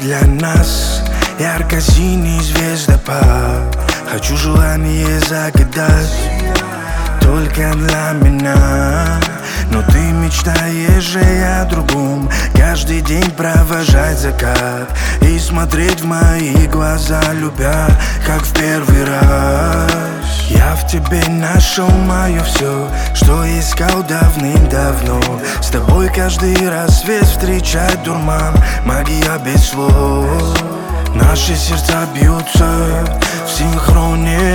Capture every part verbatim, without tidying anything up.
для нас ярко-синий звездопад. Хочу желание загадать только для меня, но ты мечтаешь же о другом. Каждый день провожать закат и смотреть в мои глаза, любя, как в первый раз. Я в тебе нашел мое все, что искал давным-давно. С тобой каждый рассвет встречать дурман, магия без слов. Наши сердца бьются в синхроне,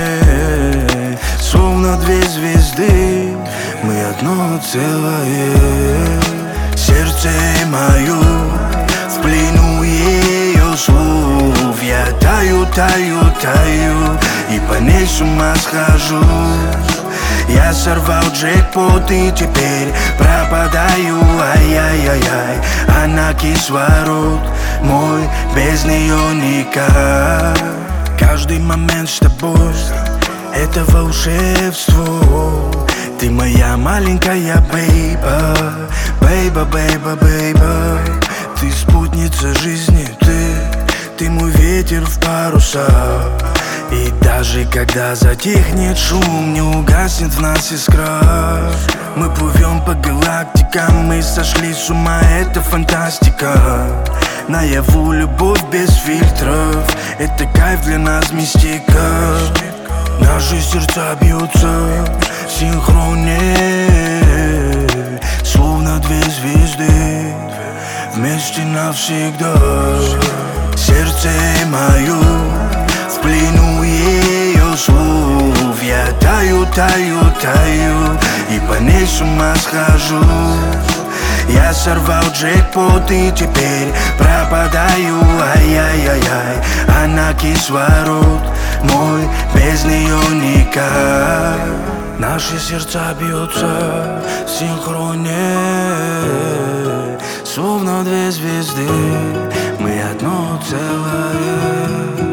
словно две звезды, мы одно целое. Сердце мое в плену ее слов. Я таю, таю, таю и по ней с ума схожу. Я сорвал джекпот и теперь пропадаю. Ай-яй-яй-яй, она кислород мой, без нее никак. Каждый момент с тобой — это волшебство. Ты моя маленькая бейба, бейба, бейба, бейба. Ты спутница жизни, ты, ты мой ветер в парусах. И даже когда затихнет шум, не угаснет в нас искра. Мы плывем по галактикам, мы сошли с ума, это фантастика. Наяву любовь без фильтров, это кайф для нас, мистика. Наши сердца бьются в синхроне, словно две звезды, вместе навсегда. Сердце мое в плену ее слов. Я таю, таю, таю и по ней с ума схожу. Я сорвал джекпот и теперь пропадаю. Ай-яй-яй-яй, она кислород мой, без нее никак. Наши сердца бьются в синхроне, словно две звезды, мы одно целое.